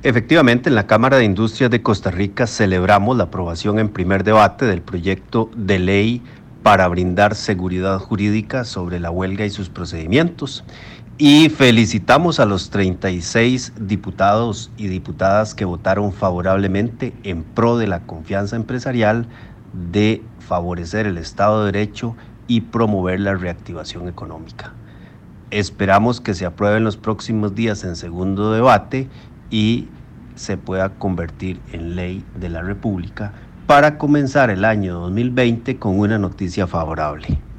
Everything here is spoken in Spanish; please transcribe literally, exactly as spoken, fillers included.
Efectivamente, en la Cámara de Industrias de Costa Rica celebramos la aprobación en primer debate del proyecto de ley para brindar seguridad jurídica sobre la huelga y sus procedimientos. Y felicitamos a los treinta y seis diputados y diputadas que votaron favorablemente en pro de la confianza empresarial, de favorecer el Estado de Derecho y promover la reactivación económica. Esperamos que se apruebe en los próximos días en segundo debate y se pueda convertir en ley de la República para comenzar el año dos mil veinte con una noticia favorable.